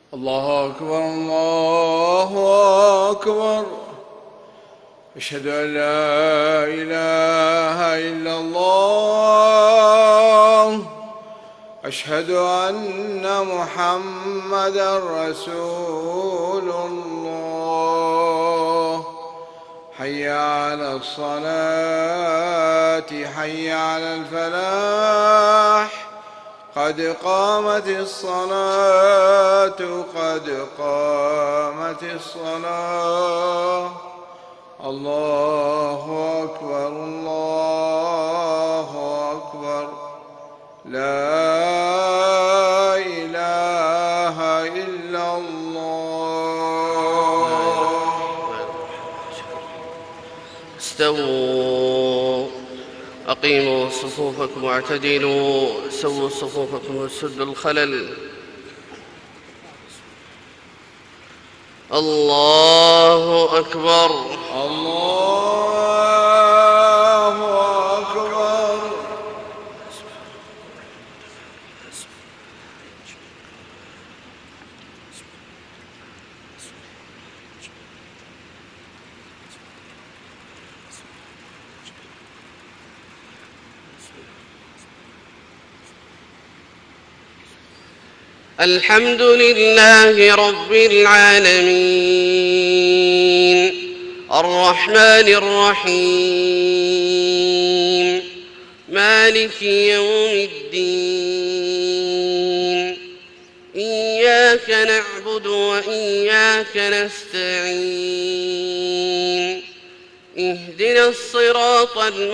الله أكبر الله أكبر. أشهد أن لا إله إلا الله. أشهد أن محمدا رسول الله. حي على الصلاة حي على الفلاح. قد قامت الصلاة قد قامت الصلاة. الله أكبر الله أكبر. لا إله إلا الله. استووا أقيموا صفوفكم واعتدلوا سووا صفوفكم وسدوا الخلل. الله أكبر الله أكبر. الحمد لله رب العالمين الرحمن الرحيم مالك يوم الدين. إياك نعبد وإياك نستعين. اهدنا الصراط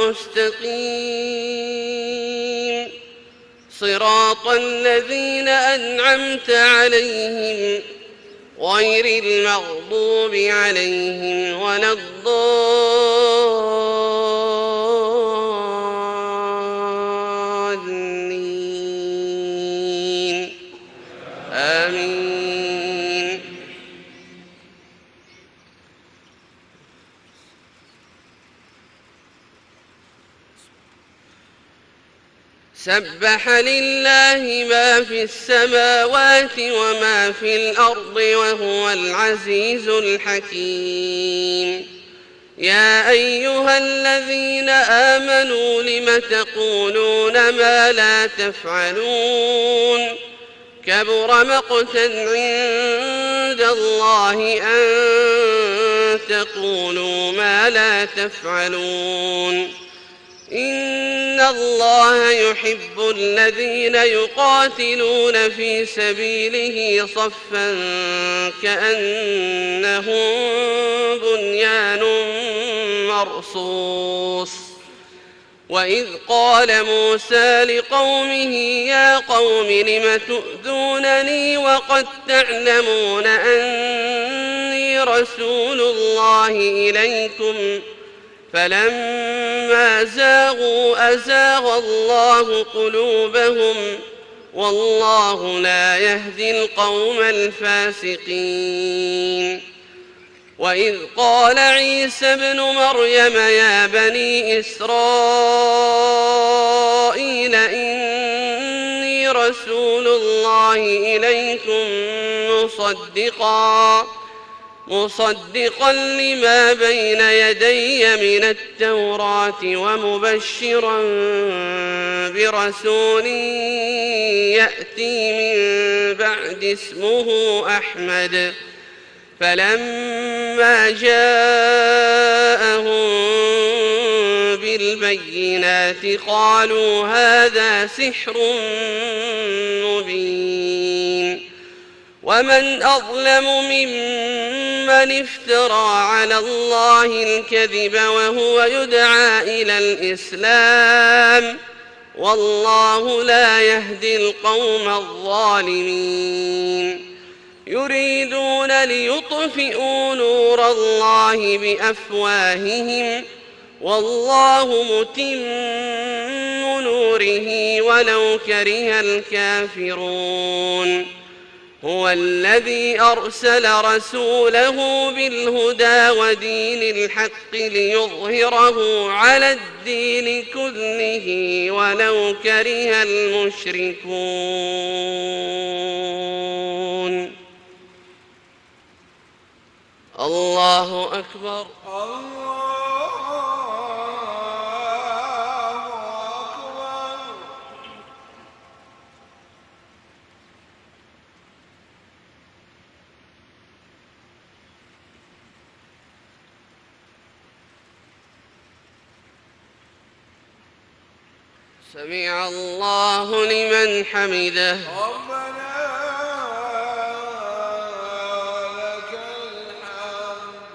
المستقيم صراط الذين أنعمت عليهم غير المغضوب عليهم ولا الضالين. آمين. سبح لله ما في السماوات وما في الأرض وهو العزيز الحكيم. يا أيها الذين آمنوا لم تقولون ما لا تفعلون؟ كبر مقتا عند الله أن تقولوا ما لا تفعلون. إن الله يحب الذين يقاتلون في سبيله صفا كأنهم بنيان مرصوص. وإذ قال موسى لقومه يا قوم لم تؤذونني وقد تعلمون أني رسول الله إليكم فلما زاغوا أزاغ الله قلوبهم والله لا يهدي القوم الفاسقين. وإذ قال عيسى ابن مريم يا بني إسرائيل إني رسول الله إليكم مصدقا لما بين يدي من التوراة ومبشرا برسول يأتي من بعد اسمه أحمد. فلما جاءهم بالبينات قالوا هذا سحر مبين. ومن أظلم ممن افترى على الله الكذب وهو يدعى إلى الإسلام والله لا يهدي القوم الظالمين. يريدون ليطفئوا نور الله بأفواههم والله متم نوره ولو كره الكافرون. هو الذي أرسل رسوله بالهدى ودين الحق ليظهره على الدين كله ولو كره المشركون. الله أكبر. الله أكبر. سمع الله لمن حمده. ربنا لك الحمد.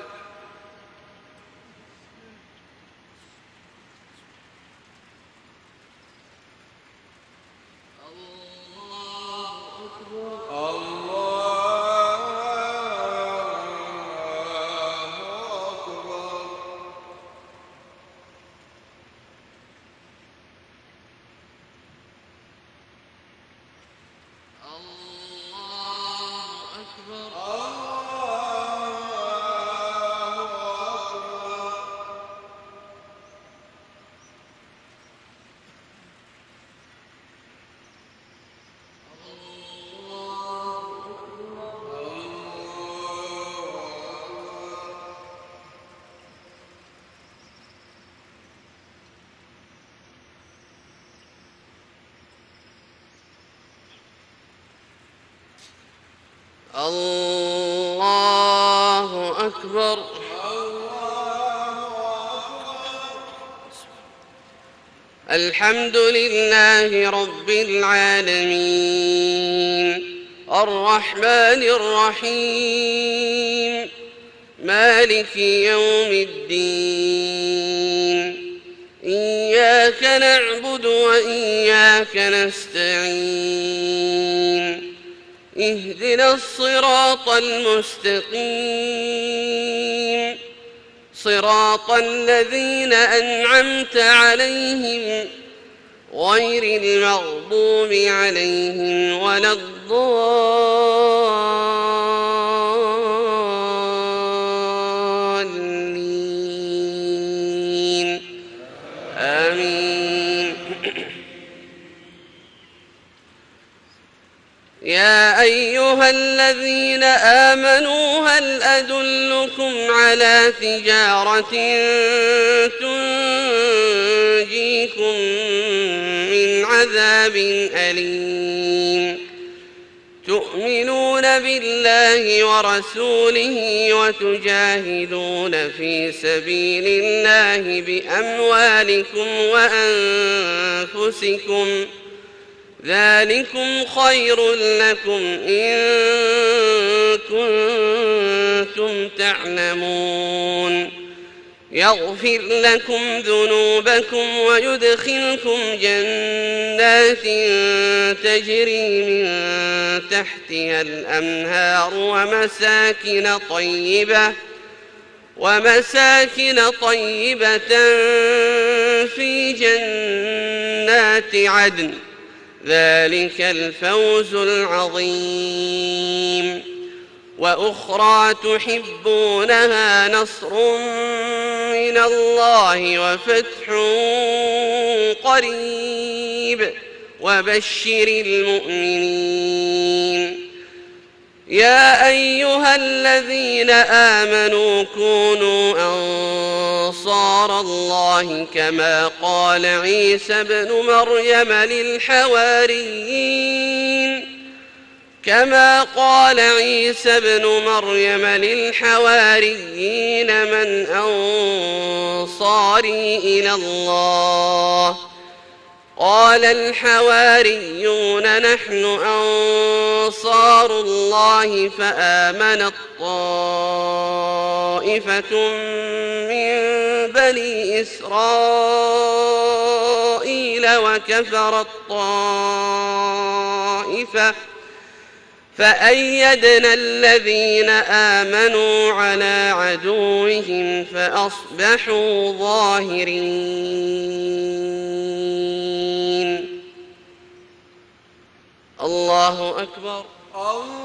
الله أكبر. الحمد لله رب العالمين الرحمن الرحيم مالك يوم الدين إياك نعبد وإياك نستعين اهدنا الصراط المستقيم صراط الذين أنعمت عليهم غير المغضوب عليهم ولا الضالين آمين. يا أيها الذين آمنوا هل أدلكم على تجارة تنجيكم من عذاب أليم تؤمنون بالله ورسوله وتجاهدون في سبيل الله بأموالكم وأنفسكم ذلكم خير لكم إن كنتم تعلمون يغفر لكم ذنوبكم ويدخلكم جنات تجري من تحتها الأنهار ومساكن طيبة في جنات عدن ذلك الفوز العظيم. وأخرى تحبونها نصر من الله وفتح قريب وبشر المؤمنين. يا أيها الذين آمنوا كونوا أنصار الله كما قال عيسى ابن مريم للحواريين من أنصاري إلى الله قال الحواريون نحن أنصار الله فآمنت طائفة من بني إسرائيل وكفرت طائفة فأيدنا الذين آمنوا على عدوهم فأصبحوا ظاهرين. الله أكبر.